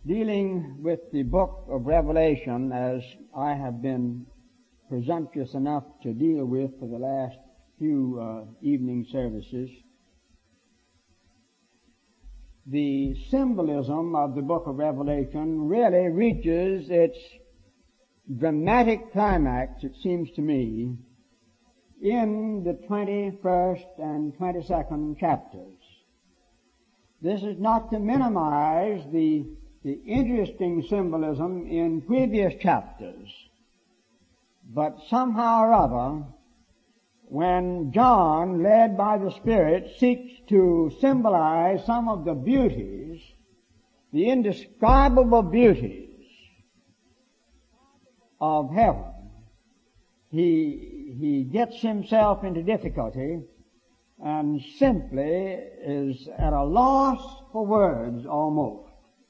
Dealing with the book of Revelation, as I have been presumptuous enough to deal with for the last few evening services, the symbolism of the book of Revelation really reaches its dramatic climax, it seems to me, in the 21st and 22nd chapters. This is not to minimize the interesting symbolism in previous chapters, but somehow or other, when John, led by the Spirit, seeks to symbolize some of the beauties, the indescribable beauties of heaven, he gets himself into difficulty and simply is at a loss for words almost.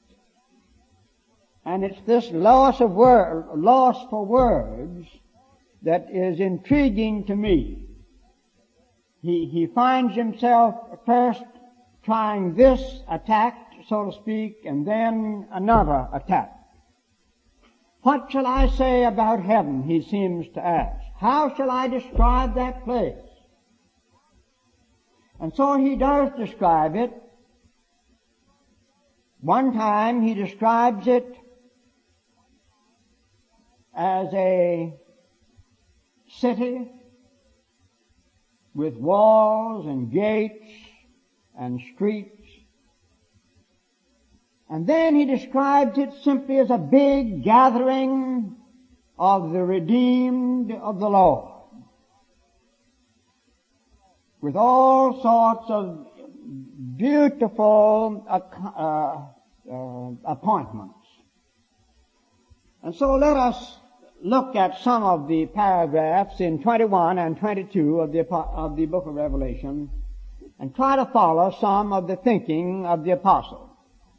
And it's this loss for words that is intriguing to me. He finds himself first trying this attack, so to speak, and then another attack. What shall I say about heaven, he seems to ask. How shall I describe that place? And so he does describe it. One time he describes it as a city with walls and gates and streets. And then he describes it simply as a big gathering of the redeemed of the Lord, with all sorts of beautiful appointments. And so let us look at some of the paragraphs in 21 and 22 of the book of Revelation and try to follow some of the thinking of the apostle.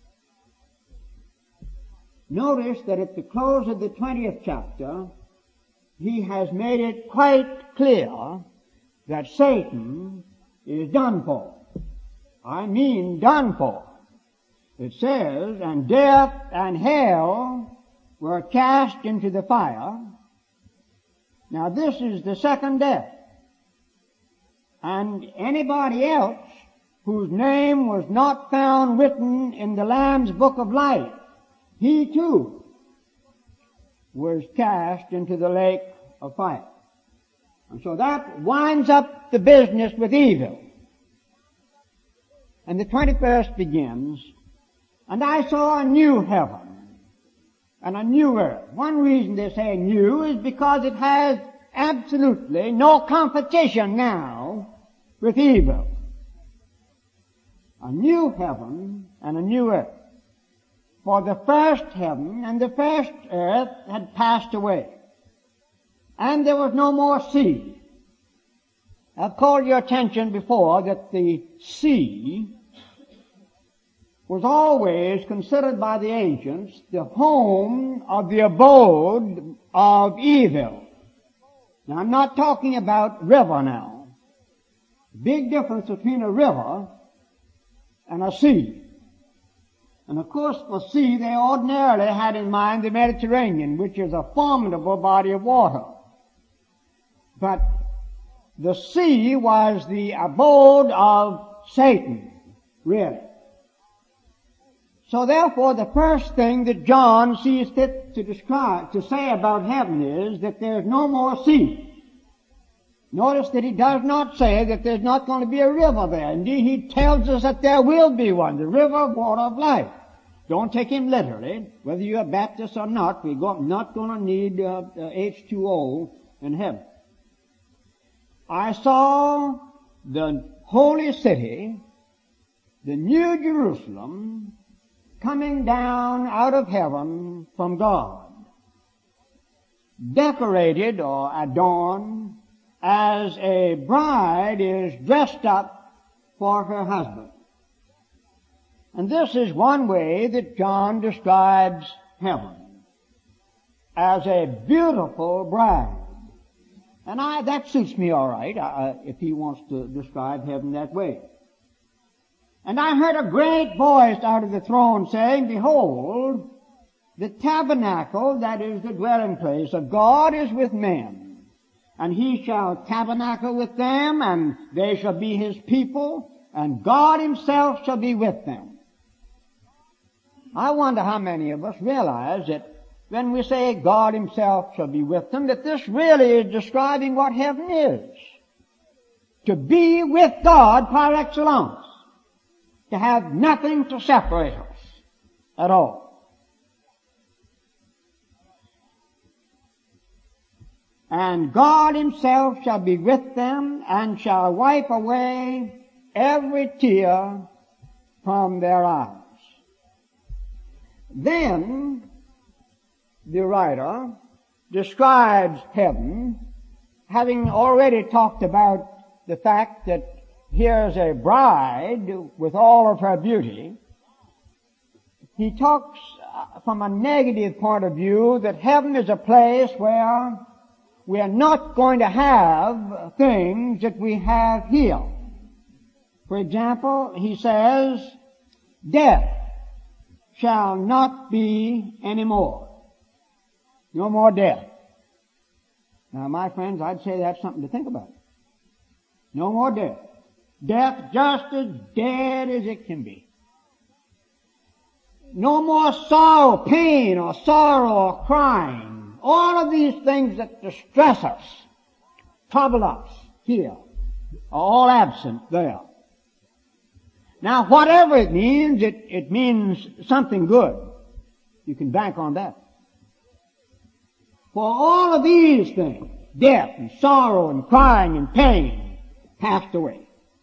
Notice that at the close of the 20th chapter, he has made it quite clear that Satan is done for. I mean done for. It says, and death and hell were cast into the fire. Now this is the second death. And anybody else whose name was not found written in the Lamb's book of life, he too was cast into the lake of fire. And so that winds up the business with evil. And the 21st begins, and I saw a new heaven and a new earth. One reason they say new is because it has absolutely no competition now with evil. A new heaven and a new earth. For the first heaven and the first earth had passed away, and there was no more sea. I've called your attention before that the sea was always considered by the ancients the home of the abode of evil. Now I'm not talking about river now. Big difference between a river and a sea. And of course for sea they ordinarily had in mind the Mediterranean, which is a formidable body of water. But the sea was the abode of Satan, really. So therefore, the first thing that John sees fit to say about heaven is that there's no more sea. Notice that he does not say that there's not going to be a river there. Indeed, he tells us that there will be one, the river of water of life. Don't take him literally. Whether you're a Baptist or not, we're not going to need H2O in heaven. I saw the holy city, the New Jerusalem, coming down out of heaven from God, decorated or adorned as a bride is dressed up for her husband. And this is one way that John describes heaven, as a beautiful bride. And that suits me all right, if he wants to describe heaven that way. And I heard a great voice out of the throne saying, Behold, the tabernacle, that is the dwelling place of God, is with men. And he shall tabernacle with them, and they shall be his people, and God himself shall be with them. I wonder how many of us realize that when we say God himself shall be with them, that this really is describing what heaven is. To be with God par excellence. To have nothing to separate us at all. And God himself shall be with them and shall wipe away every tear from their eyes. Then the writer describes heaven, having already talked about the fact that here's a bride with all of her beauty. He talks from a negative point of view that heaven is a place where we are not going to have things that we have here. For example, he says, death shall not be any more. No more death. Now, my friends, I'd say that's something to think about. No more death. Death just as dead as it can be. No more sorrow, pain, or sorrow, or crying. All of these things that distress us, trouble us here, are all absent there. Now, whatever it means, it means something good. You can bank on that. For all of these things, death and sorrow and crying and pain, passed away.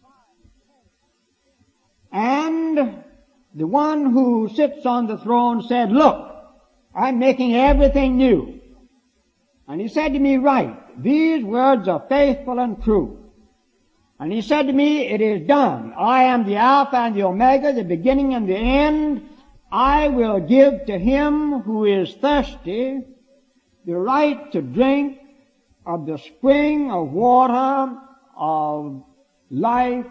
And the one who sits on the throne said, Look, I'm making everything new. And he said to me, Write, these words are faithful and true. And he said to me, It is done. I am the Alpha and the Omega, the beginning and the end. I will give to him who is thirsty the right to drink of the spring of water of life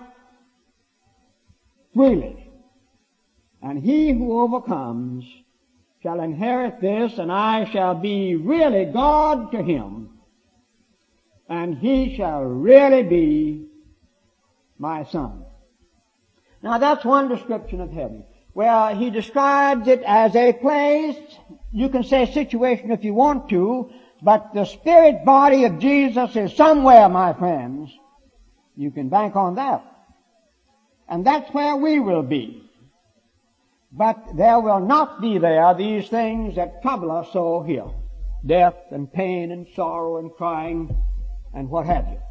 freely. And he who overcomes shall inherit this, and I shall be really God to him, and he shall really be my son. Now that's one description of heaven, where he describes it as a place, you can say situation if you want to, but the spirit body of Jesus is somewhere, my friends. You can bank on that. And that's where we will be. But there will not be there these things that trouble us so here. Death and pain and sorrow and crying and what have you.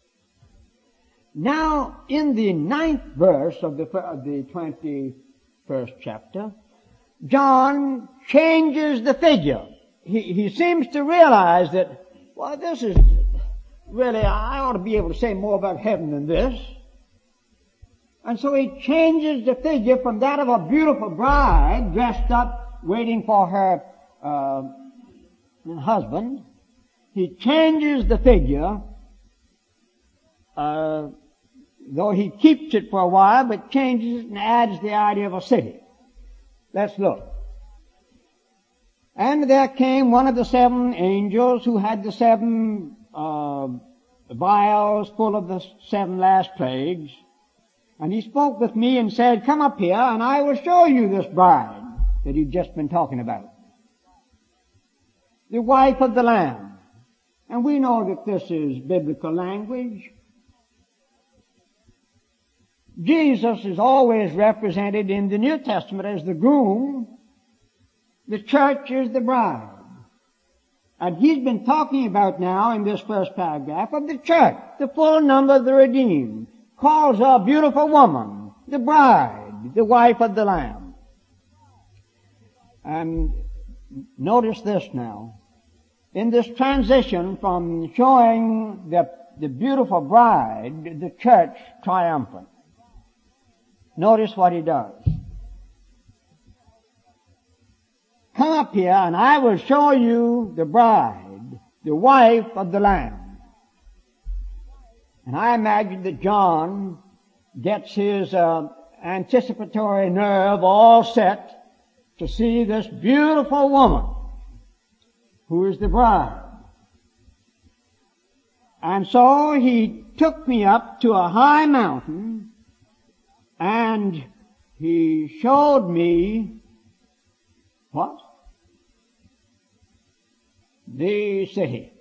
Now, in the 9th verse of the 21st chapter, John changes the figure. He seems to realize that, well, this is really, I ought to be able to say more about heaven than this. And so he changes the figure from that of a beautiful bride dressed up waiting for her husband. He changes the figure, though he keeps it for a while, but changes it and adds the idea of a city. Let's look. And there came one of the 7 angels who had the 7 vials full of the 7 last plagues. And he spoke with me and said, Come up here and I will show you this bride that you've just been talking about. The wife of the Lamb. And we know that this is biblical language. Jesus is always represented in the New Testament as the groom. The church is the bride. And he's been talking about now in this first paragraph of the church, the full number of the redeemed. Calls her a beautiful woman, the bride, the wife of the Lamb. And notice this now. In this transition from showing the beautiful bride, the church triumphant, notice what he does. Come up here and I will show you the bride, the wife of the Lamb. And I imagine that John gets his anticipatory nerve all set to see this beautiful woman who is the bride. And so he took me up to a high mountain and he showed me what? The city.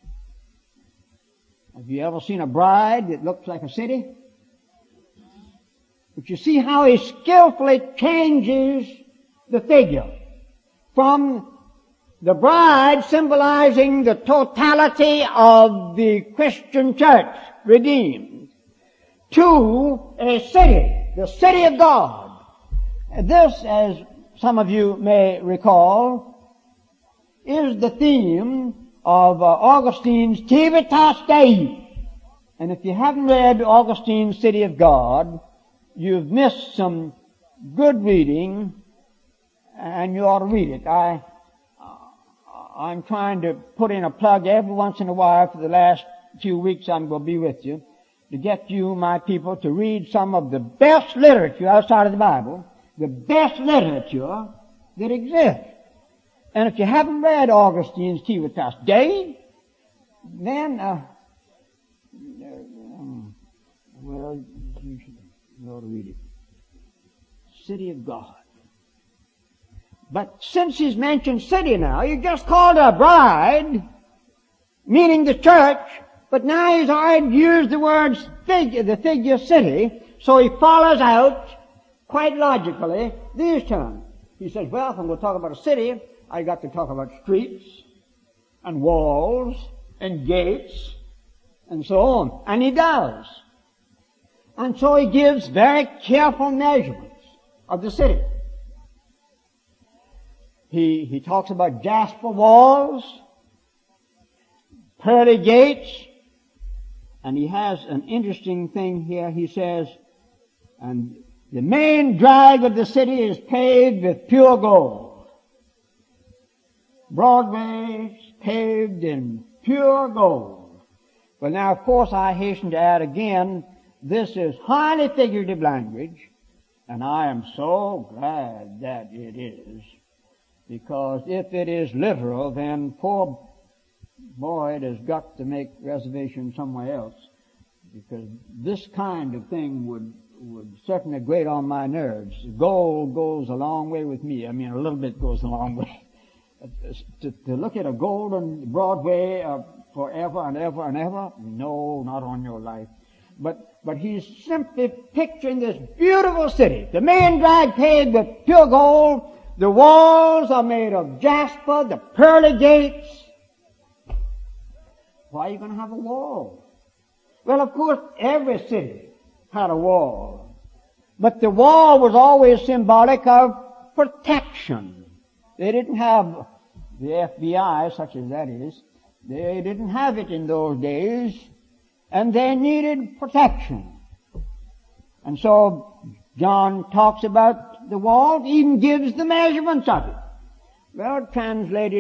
Have you ever seen a bride that looks like a city? But you see how he skillfully changes the figure from the bride symbolizing the totality of the Christian church redeemed to a city, the city of God. This, as some of you may recall, is the theme of Augustine's Civitas Dei. And if you haven't read Augustine's City of God, you've missed some good reading, and you ought to read it. I'm trying to put in a plug every once in a while for the last few weeks I'm going to be with you to get you, my people, to read some of the best literature outside of the Bible, the best literature that exists. And if you haven't read Augustine's Civitas Dei, then, well, you ought to read it. City of God. But since he's mentioned city now, you just called her a bride, meaning the church, but now he's already used the word figure, the figure city, so he follows out, quite logically, these terms. He says, well, if I'm going to talk about a city, I got to talk about streets, and walls, and gates, and so on. And he does. And so he gives very careful measurements of the city. He talks about jasper walls, pearly gates, and he has an interesting thing here. He says, and the main drag of the city is paved with pure gold. Broadway is paved in pure gold. But now, of course, I hasten to add again, this is highly figurative language, and I am so glad that it is. Because if it is literal, then poor Boyd has got to make reservations somewhere else. Because this kind of thing would certainly grate on my nerves. Gold goes a long way with me. I mean, a little bit goes a long way. To look at a golden Broadway forever and ever and ever, no, not on your life. But he's simply picturing this beautiful city. The main drag paved with pure gold. The walls are made of jasper, the pearly gates. Why are you going to have a wall? Well, of course, every city had a wall. But the wall was always symbolic of protection. They didn't have the FBI, such as that is. They didn't have it in those days. And they needed protection. And so John talks about the walls, even gives the measurements of it. Well, transferred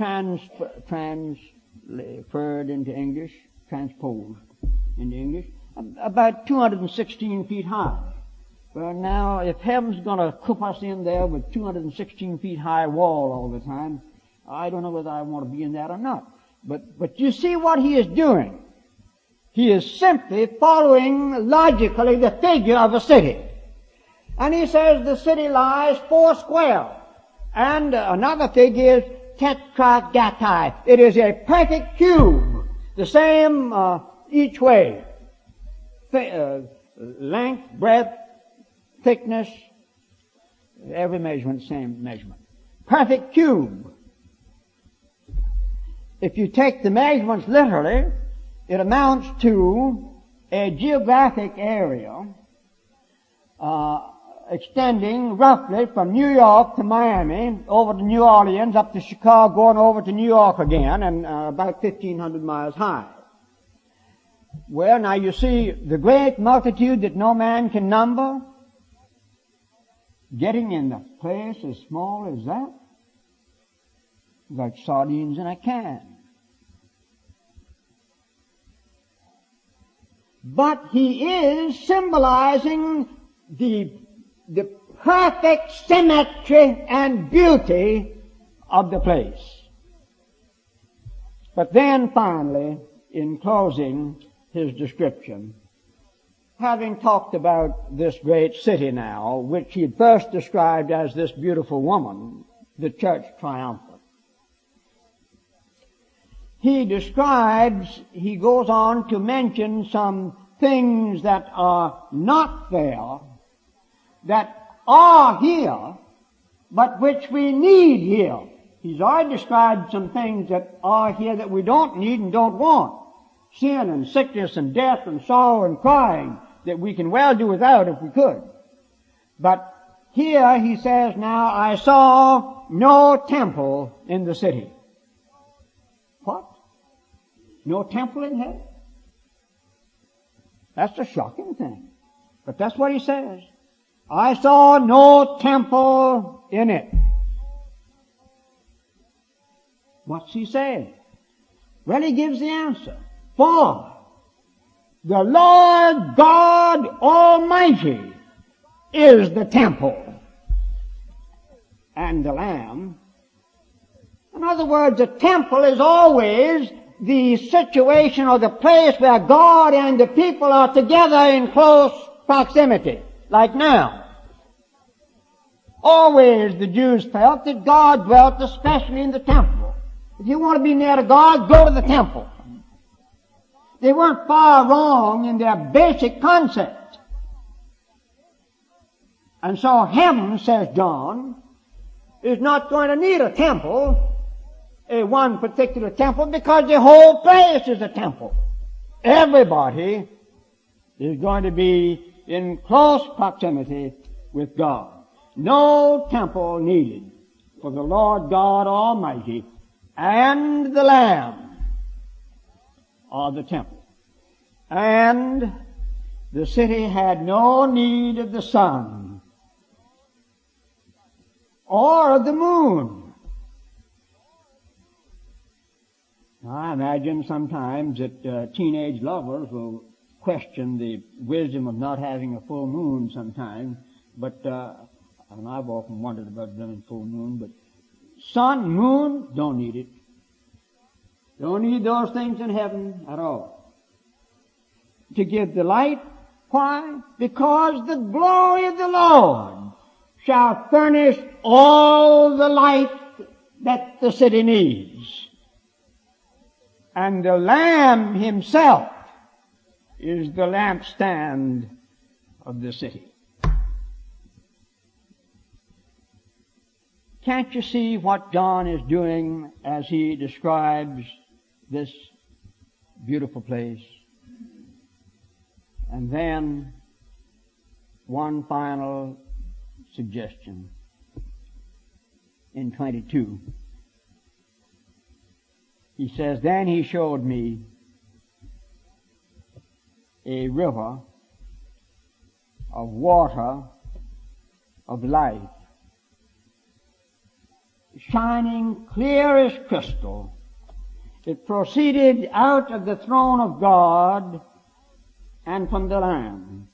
into English, transposed into English, about 216 feet high. Well, now, if heaven's going to coop us in there with 216 feet high wall all the time, I don't know whether I want to be in that or not. But you see what he is doing. He is simply following logically the figure of a city. And he says the city lies 4 square. And another figure is tetragatai. It is a perfect cube. The same each way. Length, breadth, thickness, every measurement, same measurement. Perfect cube. If you take the measurements literally, it amounts to a geographic area extending roughly from New York to Miami, over to New Orleans, up to Chicago, and over to New York again, and about 1,500 miles high. Well, now you see the great multitude that no man can number, getting in a place as small as that, like sardines in a can. But he is symbolizing the the perfect symmetry and beauty of the place. But then finally, in closing his description, having talked about this great city now, which he first described as this beautiful woman, the church triumphant, he goes on to mention some things that are not there, that are here, but which we need here. He's already described some things that are here that we don't need and don't want. Sin and sickness and death and sorrow and crying that we can well do without if we could. But here he says, now I saw no temple in the city. What? No temple in heaven? That's a shocking thing. But that's what he says. I saw no temple in it. What's he saying? Well, he gives the answer. For the Lord God Almighty is the temple, and the Lamb. In other words, the temple is always the situation or the place where God and the people are together in close proximity, like now. Always the Jews felt that God dwelt especially in the temple. If you want to be near to God, go to the temple. They weren't far wrong in their basic concept. And so heaven, says John, is not going to need a temple, one particular temple, because the whole place is a temple. Everybody is going to be in close proximity with God. No temple needed, for the Lord God Almighty and the Lamb are the temple. And the city had no need of the sun or of the moon. I imagine sometimes that teenage lovers will question the wisdom of not having a full moon sometimes, but and I've often wondered about them in full moon, but sun, moon, don't need it. Don't need those things in heaven at all. To give the light. Why? Because the glory of the Lord shall furnish all the light that the city needs. And the Lamb himself is the lampstand of the city. Can't you see what John is doing as he describes this beautiful place? And then one final suggestion in 22. He says, then he showed me a river of water of life, shining clear as crystal. It proceeded out of the throne of God and from the Lamb.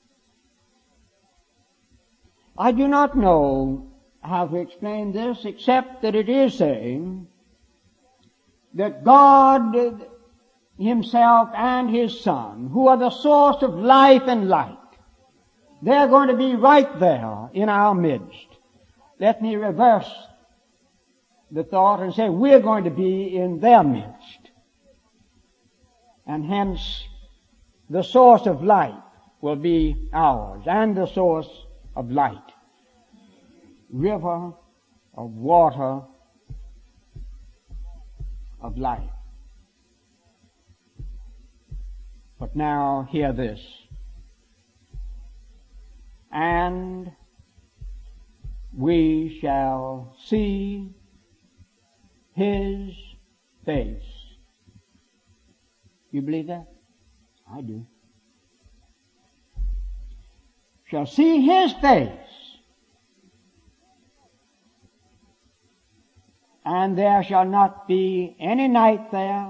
I do not know how to explain this except that it is saying that God himself and his Son, who are the source of life and light, they're going to be right there in our midst. Let me reverse the thought and say we're going to be in their midst. And hence the source of light will be ours, and the source of light. River of water of life. But now hear this. And we shall see his face. You believe that? I do. Shall see his face. And there shall not be any night there,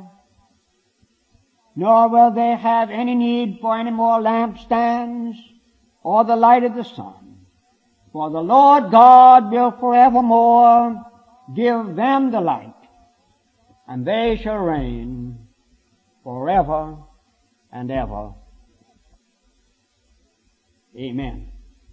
nor will they have any need for any more lampstands or the light of the sun. For the Lord God will forevermore give them the light, and they shall reign forever and ever. Amen.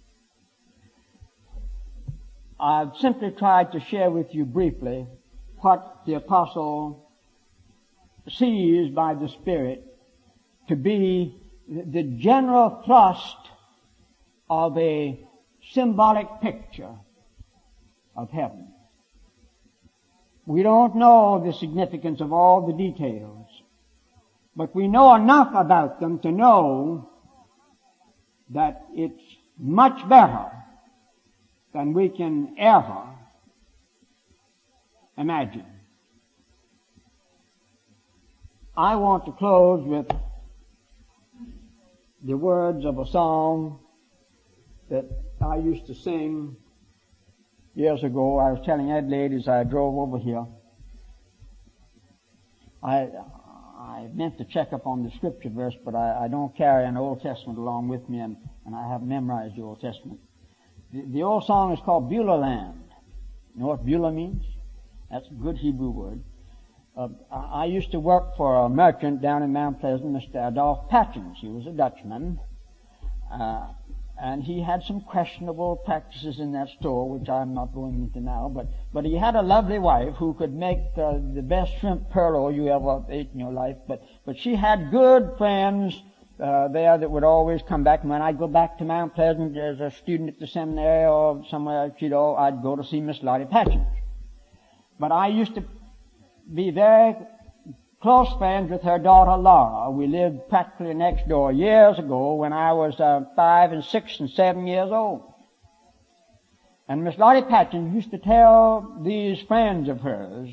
I've simply tried to share with you briefly what the apostle sees by the Spirit to be the general thrust of a symbolic picture of heaven. We don't know the significance of all the details, but we know enough about them to know that it's much better than we can ever imagine. I want to close with the words of a song that I used to sing years ago. I was telling Adelaide as I drove over here, I meant to check up on the scripture verse, but I don't carry an Old Testament along with me, and I haven't memorized the Old Testament. The old song is called Beulah Land. You know what Beulah means? That's a good Hebrew word. I used to work for a merchant down in Mount Pleasant, Mr. Adolph Patchins. He was a Dutchman. And he had some questionable practices in that store, which I'm not going into now, but he had a lovely wife who could make the best shrimp perlo you ever ate in your life, but she had good friends there that would always come back. And when I'd go back to Mount Pleasant as a student at the seminary or somewhere, I'd go to see Miss Lottie Patchins. But I used to be very close friends with her daughter Laura. We lived practically next door years ago when I was 5 and 6 and 7 years old. And Miss Lottie Patchins used to tell these friends of hers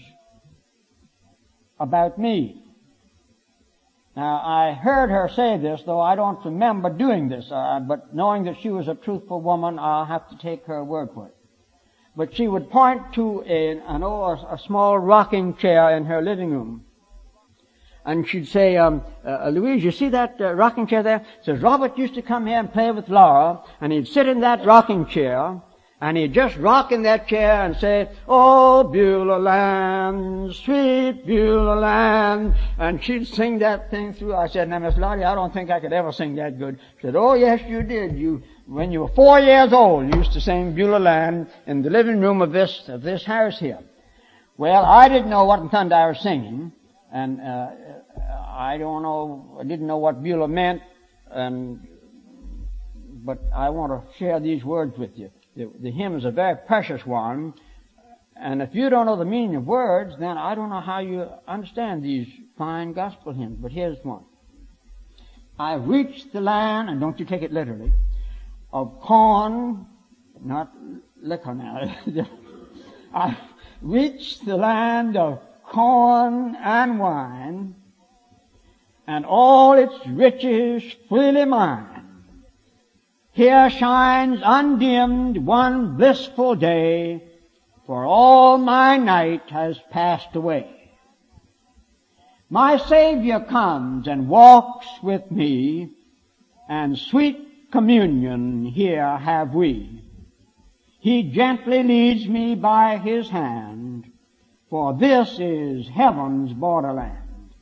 about me. Now, I heard her say this, though I don't remember doing this, but knowing that she was a truthful woman, I'll have to take her word for it. But she would point to a small rocking chair in her living room. And she'd say, Louise, you see that rocking chair there? Says, Robert used to come here and play with Laura, and he'd sit in that rocking chair, and he'd just rock in that chair and say, oh, Beulah Land, sweet Beulah Land. And she'd sing that thing through. I said, now, Miss Lottie, I don't think I could ever sing that good. She said, oh, yes, you did. When you were 4 years old, you used to sing Beulah Land in the living room of this house here. Well, I didn't know what in thunder I was singing, and I didn't know what Beulah meant, but I want to share these words with you. The hymn is a very precious one, and if you don't know the meaning of words, then I don't know how you understand these fine gospel hymns, but here's one. I reached the land, and don't you take it literally, of corn, not liquor now. I reached the land of corn and wine, and all its riches freely mine. Here shines undimmed one blissful day, for all my night has passed away. My Savior comes and walks with me, and sweet communion here have we. He gently leads me by His hand, for this is heaven's borderland.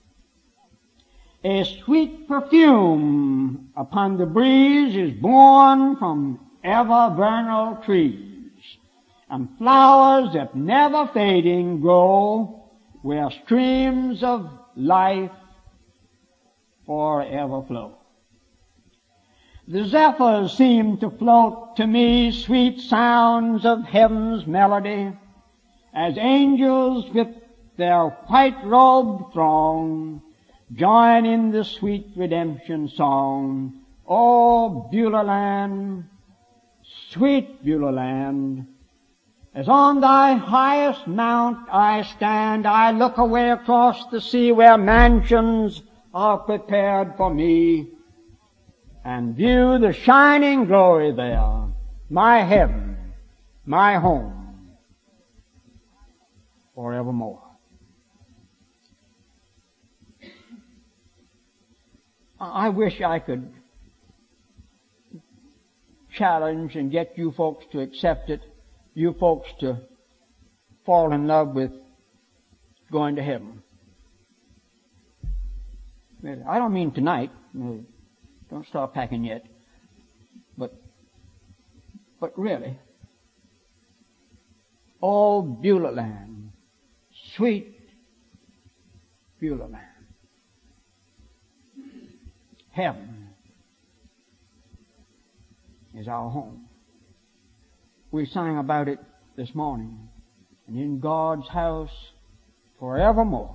A sweet perfume upon the breeze is borne from ever-vernal trees, and flowers that never fading grow where streams of life forever flow. The zephyrs seem to float to me sweet sounds of heaven's melody, as angels with their white-robed throng join in the sweet redemption song. Oh, Beulah Land, sweet Beulah Land, as on thy highest mount I stand, I look away across the sea where mansions are prepared for me, and view the shining glory there, my heaven, my home, forevermore. I wish I could challenge and get you folks to accept it, you folks to fall in love with going to heaven. I don't mean tonight. Don't start packing yet. But really, oh, Beulah land, sweet Beulah land, heaven is our home. We sang about it this morning. And in God's house forevermore,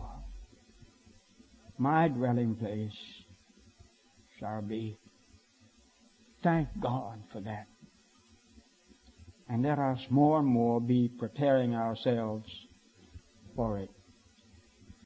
my dwelling place shall be. Thank God for that. And let us more and more be preparing ourselves for it.